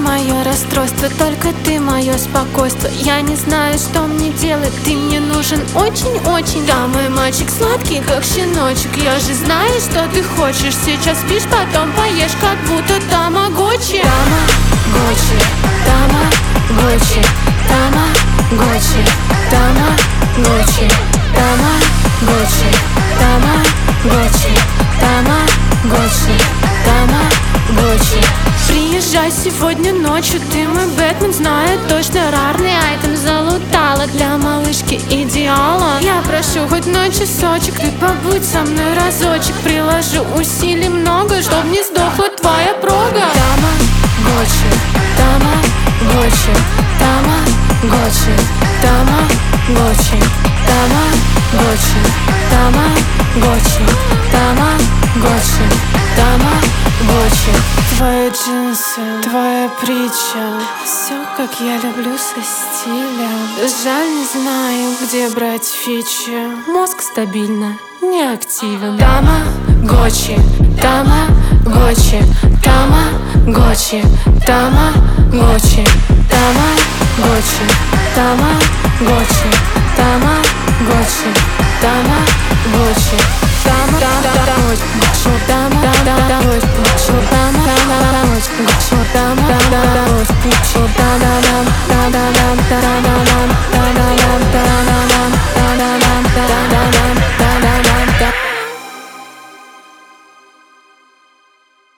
мое расстройство, только ты мое спокойствие. Я не знаю, что мне делать, ты мне нужен очень-очень. Да, мой мальчик сладкий, как щеночек. Я же знаю, что ты хочешь. Сейчас спишь, потом поешь, как будто тамагочи. Тамагочи, тамагочи, тамагочи, тамагочи, тамагочи, тамагочи, тамагочи, тамагочи. Приезжай сегодня ночью, ты мой Бэтмен, знаю точно, рарный айтем залутала для малышки идеала. Я прошу хоть на часочек, ты побудь со мной разочек. Приложу усилий много, чтоб не сдохла твоя прога. Тамагочи, тамагочи, тамагочи, тамагочи, тамагочи, тамагочи, тамагочи, тамагочи. Твои джинсы, твоя притча, все, как я люблю, со стилем. Жаль, не знаю, где брать фичи. Мозг стабильно не активен. Тамагочи, тамагочи, тамагочи, тамагочи, тамагочи, тамагочи, тамагочи, тамагочи, тамагочи.